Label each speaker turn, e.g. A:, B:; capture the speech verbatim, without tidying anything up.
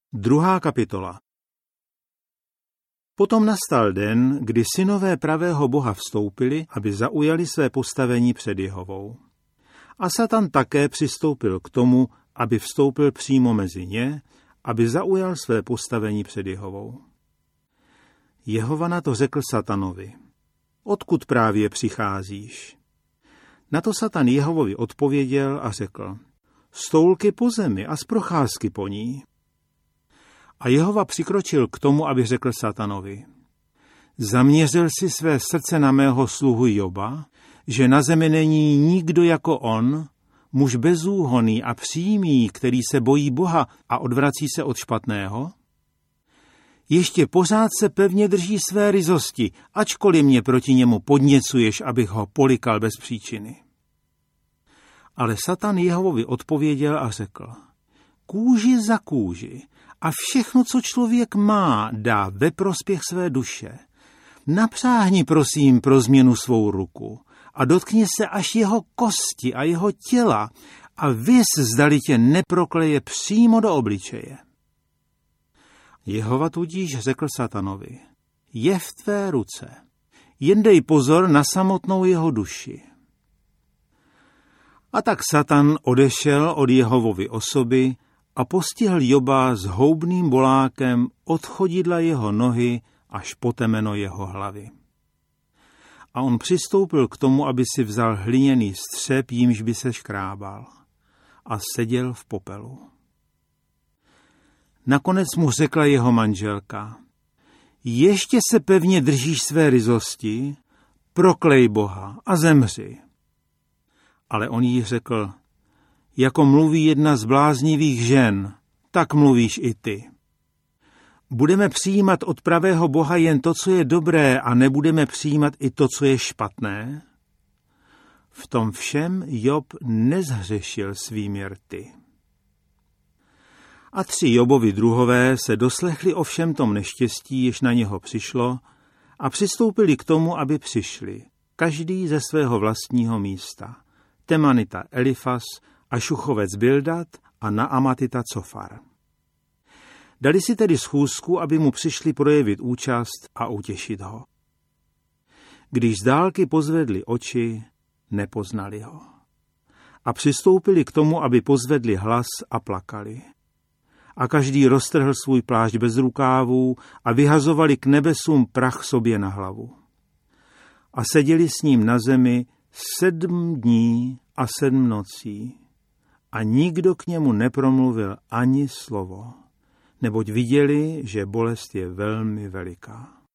A: Druhá kapitola. Potom nastal den, kdy synové pravého Boha vstoupili, aby zaujali své postavení před Jehovou. A Satan také přistoupil k tomu, aby vstoupil přímo mezi ně, aby zaujal své postavení před Jehovou. Jehova na to řekl Satanovi: Odkud právě přicházíš? Na to Satan Jehovovi odpověděl a řekl: Z toulky po zemi a z procházky po ní. A Jehova přikročil k tomu, aby řekl Satanovi: Zaměřil si své srdce na mého sluhu Joba, že na zemi není nikdo jako on, muž bezúhonný a přímý, který se bojí Boha a odvrací se od špatného? Ještě pořád se pevně drží své ryzosti, ačkoliv mě proti němu podněcuješ, abych ho polikal bez příčiny. Ale Satan Jehovovi odpověděl a řekl: Kůži za kůži a všechno, co člověk má, dá ve prospěch své duše. Napřáhni prosím pro změnu svou ruku a dotkni se až jeho kosti a jeho těla a vys, zdali tě neprokleje přímo do obličeje. Jehova tudíž řekl Satanovi: Je v tvé ruce, jen dej pozor na samotnou jeho duši. A tak Satan odešel od Jehovovy osoby a postihl Joba s houbným bolákem od chodidla jeho nohy až po temeno jeho hlavy. A on přistoupil k tomu, aby si vzal hliněný střep, jímž by se škrábal, a seděl v popelu. Nakonec mu řekla jeho manželka: Ještě se pevně držíš své ryzosti, proklej Boha a zemři. Ale on jí řekl: Jako mluví jedna z bláznivých žen, tak mluvíš i ty. Budeme přijímat od pravého Boha jen to, co je dobré, a nebudeme přijímat i to, co je špatné? V tom všem Job nezhřešil svými rty. A tři Jobovi druhové se doslechli o všem tom neštěstí, jež na něho přišlo, a přistoupili k tomu, aby přišli, každý ze svého vlastního místa. Temanita Elifas a Šuchovec Bildad a Naamatita Cofar. Dali si tedy schůzku, aby mu přišli projevit účast a utěšit ho. Když z dálky pozvedli oči, nepoznali ho. A přistoupili k tomu, aby pozvedli hlas a plakali. A každý roztrhl svůj plášť bez rukávů a vyhazovali k nebesům prach sobě na hlavu. A seděli s ním na zemi sedm dní a sedm nocí. A nikdo k němu nepromluvil ani slovo, neboť viděli, že bolest je velmi veliká.